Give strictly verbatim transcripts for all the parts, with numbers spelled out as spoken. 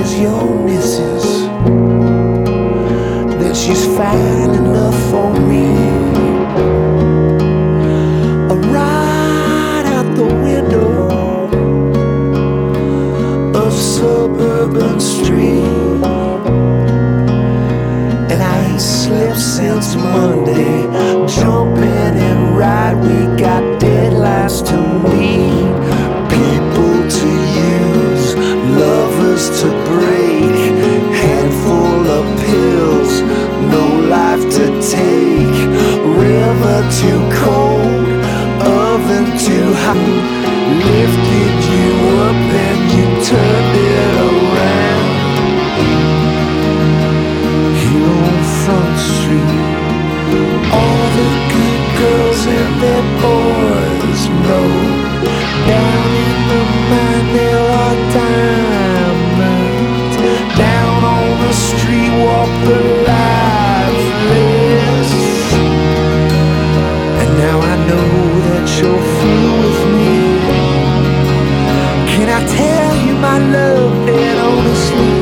is your missus, that she's fine enough for me. Right out the window of suburban street, and I ain't slept since Monday. Jumping and ride, we got deadlines to meet. People to use, lovers to break, handful of pills, no life to take. River too cold, oven too hot, lifted you up and you turned it around. Here on Front Street, all the good girls and their boys know, down in the mine there are diamonds. Down on the street walk the lifeless. And now I know that you're through with me. Can I tell you my love that honestly,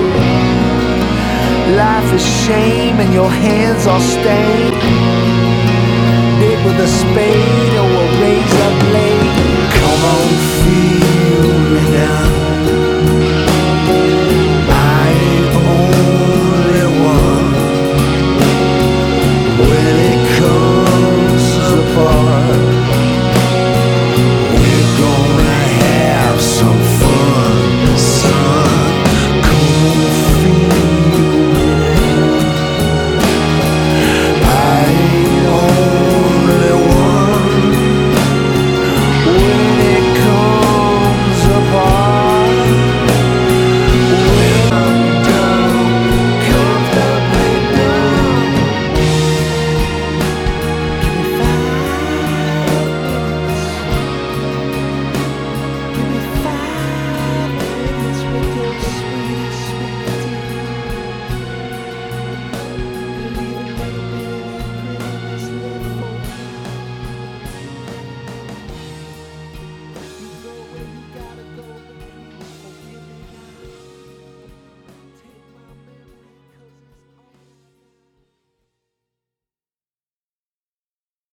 life is shame and your hands are stained. Dig with a spade or a